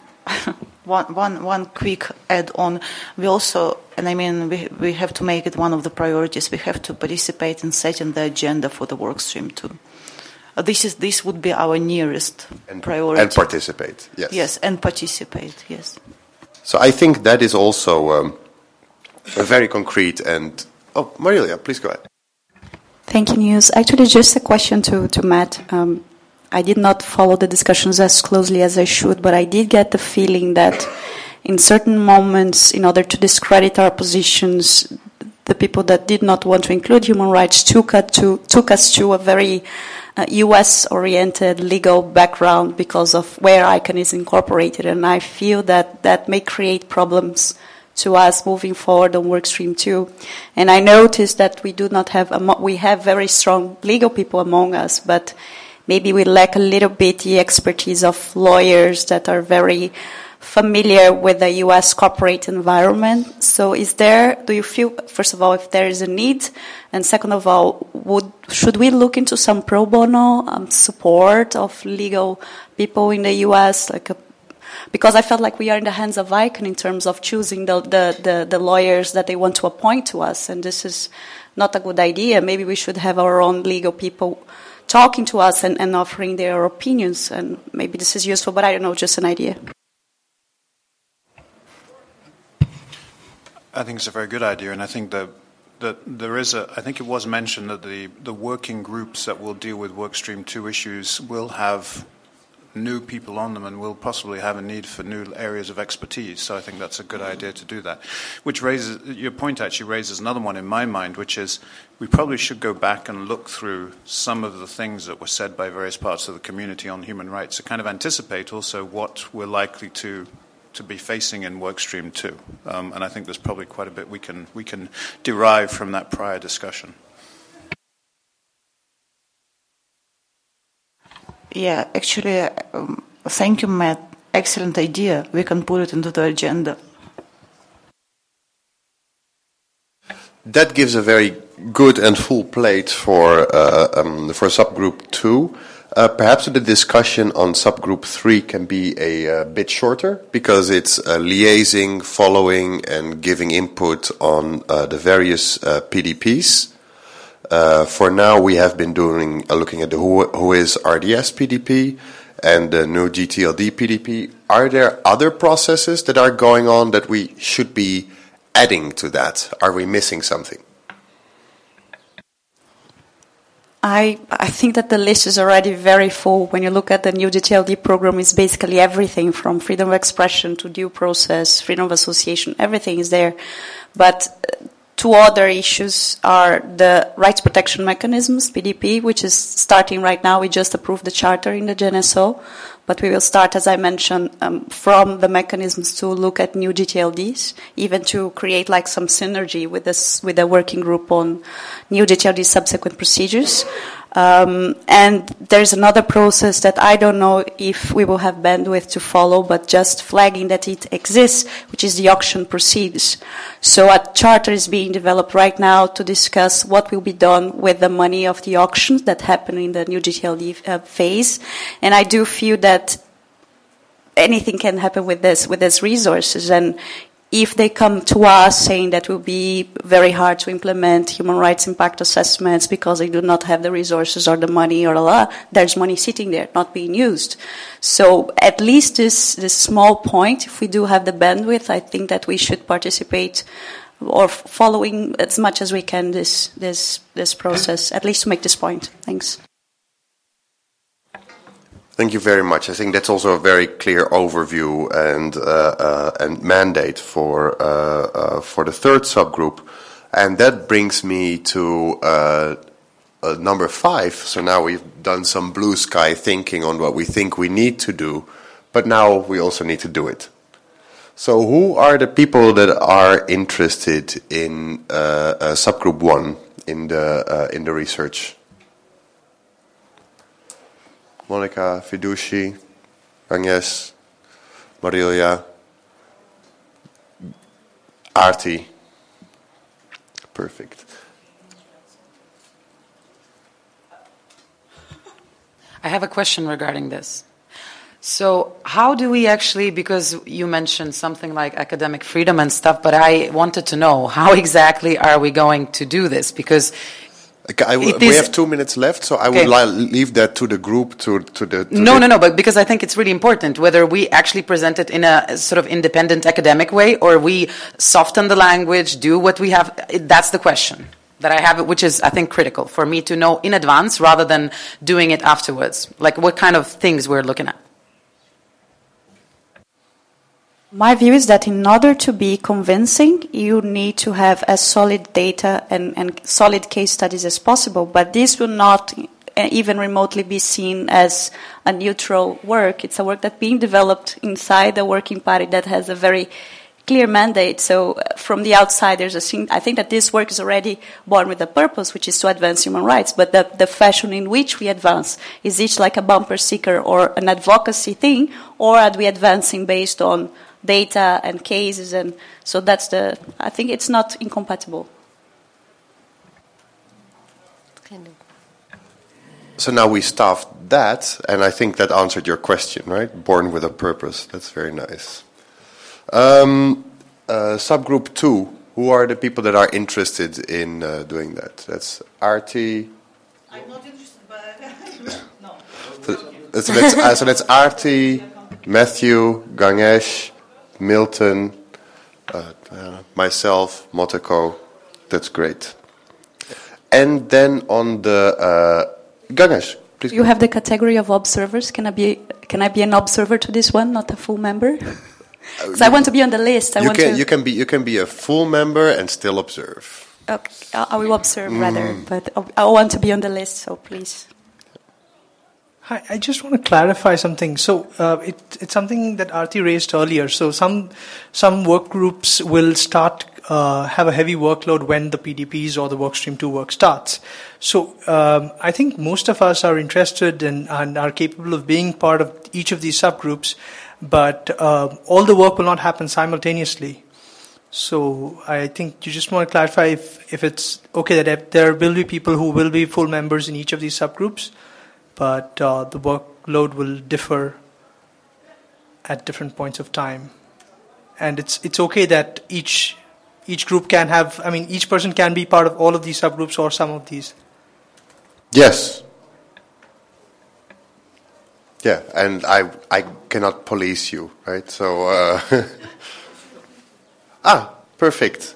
quick add-on. We also, and I mean, we have to make it one of the priorities. We have to participate in setting the agenda for the workstream too. This would be our nearest priority. And participate, yes. Yes, and participate, yes. So I think that is also a very concrete and... Oh, Marilia, please go ahead. Thank you, Niels. Actually, just a question to Matt. I did not follow the discussions as closely as I should, but I did get the feeling that in certain moments, in order to discredit our positions, the people that did not want to include human rights took us to a very US-oriented legal background because of where ICANN is incorporated, and I feel that may create problems to us moving forward on Workstream 2. And I noticed that we do not have we have very strong legal people among us, but maybe we lack a little bit the expertise of lawyers that are very familiar with the U.S. corporate environment. So do you feel, first of all, if there is a need? And second of all, should we look into some pro bono support of legal people in the U.S.? Because I felt like we are in the hands of ICANN in terms of choosing the lawyers that they want to appoint to us, and this is not a good idea. Maybe we should have our own legal people talking to us and offering their opinions, and maybe this is useful, but I don't know, just an idea. I think it's a very good idea, and I think that there is I think it was mentioned that the working groups that will deal with Workstream 2 issues will have new people on them and will possibly have a need for new areas of expertise. So I think that's a good idea to do that. Which raises, your point actually raises another one in my mind, which is we probably should go back and look through some of the things that were said by various parts of the community on human rights to kind of anticipate also what we're likely to be facing in Workstream 2. And I think there's probably quite a bit we can derive from that prior discussion. Yeah, actually, thank you, Matt. Excellent idea. We can put it into the agenda. That gives a very good and full plate for subgroup 2. Perhaps the discussion on subgroup 3 can be a bit shorter because it's liaising, following, and giving input on the various PDPs. For now, we have been looking at the Whois RDS PDP and the new GTLD PDP. Are there other processes that are going on that we should be adding to that? Are we missing something? I think that the list is already very full. When you look at the new GTLD program, it's basically everything from freedom of expression to due process, freedom of association, everything is there. But two other issues are the rights protection mechanisms, PDP, which is starting right now. We just approved the charter in the GNSO, but we will start, as I mentioned, from the mechanisms to look at new GTLDs, even to create like some synergy with the working group on new GTLD subsequent procedures. And there's another process that I don't know if we will have bandwidth to follow, but just flagging that it exists, which is the auction proceeds. So a charter is being developed right now to discuss what will be done with the money of the auctions that happen in the new GTLD phase. And I do feel that anything can happen with these resources, and if they come to us saying that it will be very hard to implement human rights impact assessments because they do not have the resources or the money or there's money sitting there not being used. So at least this small point, if we do have the bandwidth, I think that we should participate or following as much as we can this process, at least to make this point. Thanks. Thank you very much. I think that's also a very clear overview and mandate for the third subgroup, and that brings me to number 5. So now we've done some blue sky thinking on what we think we need to do, but now we also need to do it. So who are the people that are interested in subgroup 1 in the research? Monica, Fiduci, Agnes, Marilia, Arti. Perfect. I have a question regarding this. So how do we actually, because you mentioned something like academic freedom and stuff, but I wanted to know how exactly are we going to do this? Because we have 2 minutes left, so I would leave that to the group No, but because I think it's really important whether we actually present it in a sort of independent academic way or we soften the language, do what we have. That's the question that I have, which is, I think, critical for me to know in advance rather than doing it afterwards. Like what kind of things we're looking at. My view is that in order to be convincing, you need to have as solid data and solid case studies as possible, but this will not even remotely be seen as a neutral work. It's a work that's being developed inside a working party that has a very clear mandate. So from the outside, I think that this work is already born with a purpose, which is to advance human rights, but the fashion in which we advance, is each like a bumper sticker or an advocacy thing, or are we advancing based on data and cases, and so I think it's not incompatible. So now we staffed that, and I think that answered your question, right? Born with a purpose. That's very nice. Subgroup 2, who are the people that are interested in doing that? That's Arti. I'm not interested, but no. So that's Arti, Matthew, Ganesh, Milton, myself, Motoko. That's great. And then on the Ganesh, please. You have the category of observers. Can I be an observer to this one, not a full member? Because I want to be on the list. You can be a full member and still observe. Okay, I will observe rather, but I want to be on the list. So please. Hi, I just want to clarify something. So it's something that Arti raised earlier. So some work groups will have a heavy workload when the PDPs or the Workstream 2 work starts. So I think most of us are interested and are capable of being part of each of these subgroups, but all the work will not happen simultaneously. So I think you just want to clarify if it's okay that there will be people who will be full members in each of these subgroups, but the workload will differ at different points of time. And it's okay that each group can have, each person can be part of all of these subgroups or some of these. Yes. Yeah, and I cannot police you, right? So, perfect.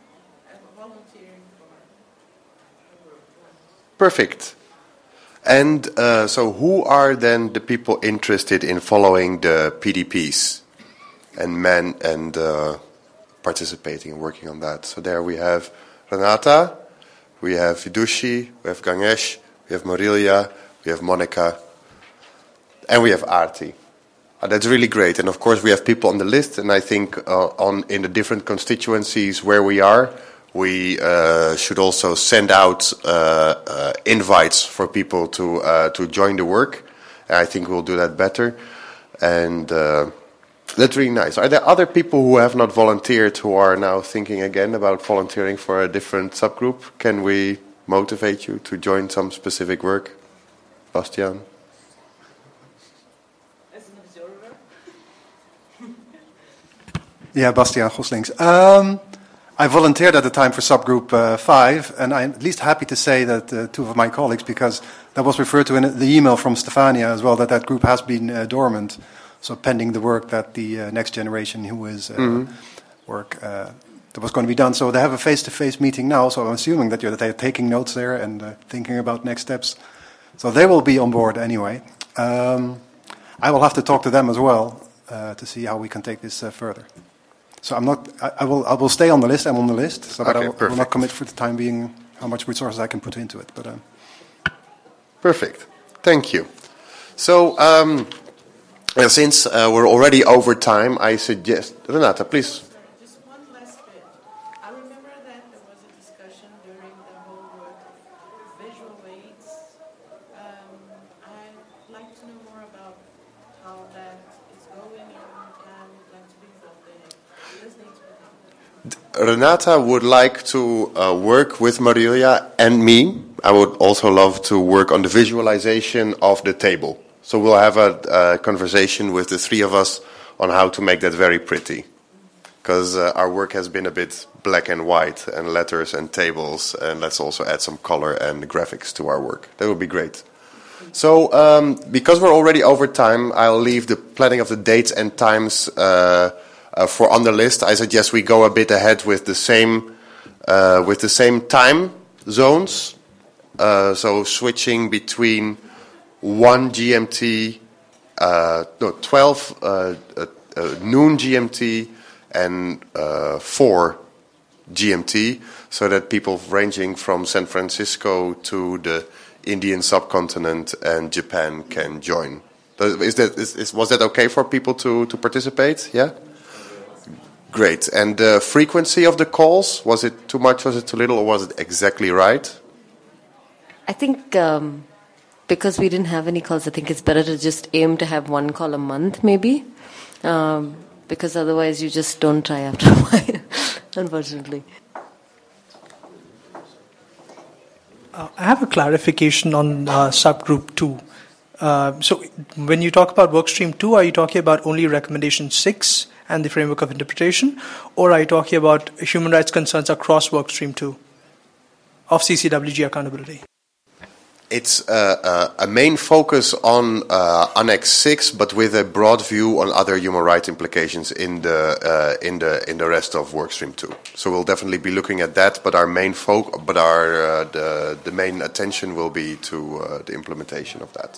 Perfect. And so who are then the people interested in following the PDPs and participating and working on that? So there we have Renata, we have Fiduci, we have Ganesh, we have Marilia, we have Monica, and we have Arti. That's really great. And of course we have people on the list, and I think in the different constituencies where we are, we should also send out invites for people to join the work. And I think we'll do that better. And that's really nice. Are there other people who have not volunteered who are now thinking again about volunteering for a different subgroup? Can we motivate you to join some specific work? Bastiaan? As an observer? Yeah, Bastiaan Goslings. I volunteered at the time for subgroup 5, and I'm at least happy to say that two of my colleagues, because that was referred to in the email from Stefania as well, that group has been dormant, so pending the work that the next generation who is work that was going to be done. So they have a face-to-face meeting now, so I'm assuming that they're taking notes there and thinking about next steps. So they will be on board anyway. I will have to talk to them as well to see how we can take this further. So I'm not. I will stay on the list. I'm on the list. So but I will not commit for the time being how much resources I can put into it. But perfect. Thank you. So since we're already over time, I suggest Renata, please. Just one last bit. I remember that there was a discussion during the whole work of visual aids. I'd like to know more about how that is going and would like to be involved in it. Renata would like to work with Marilia and me. I would also love to work on the visualization of the table. So we'll have a conversation with the three of us on how to make that very pretty. Because our work has been a bit black and white and letters and tables. And let's also add some color and graphics to our work. That would be great. So because we're already over time, I'll leave the planning of the dates and times for on the list. I suggest we go a bit ahead with the same time zones. So switching between 1 GMT, 12 noon GMT and 4 GMT, so that people ranging from San Francisco to the Indian subcontinent and Japan can join. Was that okay for people to participate? Yeah? Great. And the frequency of the calls, was it too much, was it too little, or was it exactly right? I think because we didn't have any calls, I think it's better to just aim to have one call a month, maybe. Because otherwise you just don't try after a while, unfortunately. I have a clarification on subgroup 2. So when you talk about workstream 2, are you talking about only recommendation 6 and the framework of interpretation, or are you talking about human rights concerns across workstream 2 of CCWG accountability? It's a main focus on Annex 6, but with a broad view on other human rights implications in the rest of Workstream 2. So we'll definitely be looking at that, but our main the main attention will be to the implementation of that.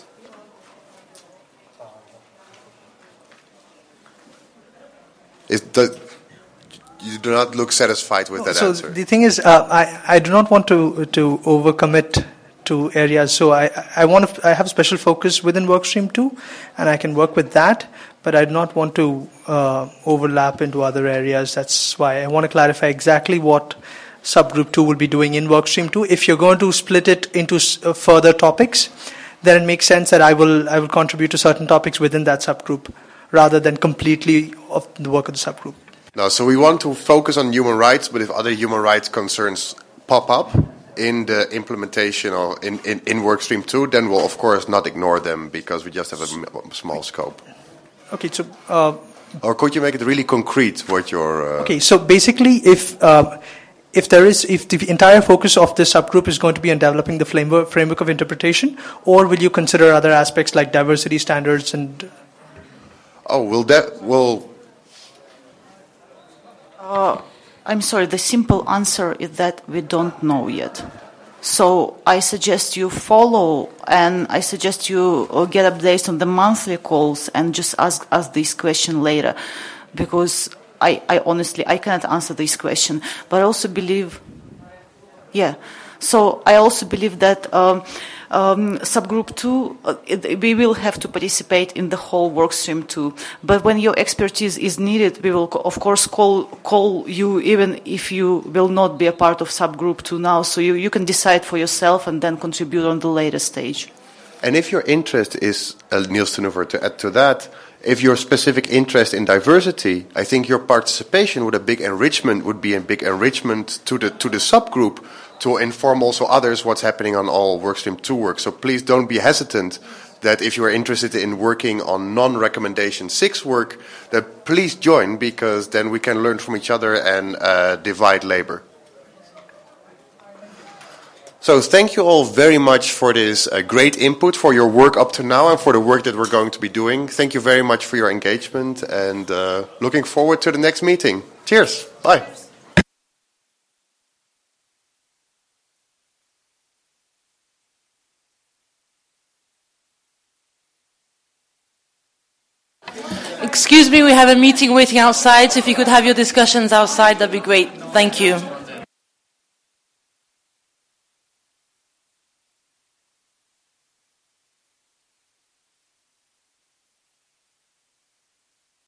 You do not look satisfied with that answer. So the thing is, I do not want to overcommit to areas. So I have special focus within Workstream 2, and I can work with that, but I do not want to overlap into other areas. That's why I want to clarify exactly what subgroup 2 will be doing in Workstream 2. If you're going to split it into further topics, then it makes sense that I will contribute to certain topics within that subgroup, rather than completely of the work of the subgroup. No, so we want to focus on human rights, but if other human rights concerns pop up in the implementation or in Workstream 2, then we'll of course not ignore them because we just have a small scope. Okay, so or could you make it really concrete what your okay, so basically if the entire focus of this subgroup is going to be on developing the framework of interpretation, or will you consider other aspects like diversity standards and I'm sorry, the simple answer is that we don't know yet. So I suggest you follow, and I suggest you get updates on the monthly calls and just ask this question later, because I honestly, I cannot answer this question. But I also believe, so I also believe that subgroup 2, we will have to participate in the whole Workstream 2. But when your expertise is needed, we will, of course, call you, even if you will not be a part of subgroup 2 now. So you can decide for yourself and then contribute on the later stage. And if your interest is, Niels Tenhoever, to add to that, if your specific interest in diversity, I think your participation would be a big enrichment to the subgroup, to inform also others what's happening on all Workstream 2 work. So please don't be hesitant that if you are interested in working on non-recommendation 6 work, that please join, because then we can learn from each other and divide labor. So thank you all very much for this great input, for your work up to now, and for the work that we're going to be doing. Thank you very much for your engagement, and looking forward to the next meeting. Cheers. Bye. Excuse me, we have a meeting waiting outside, so if you could have your discussions outside, that'd be great. Thank you.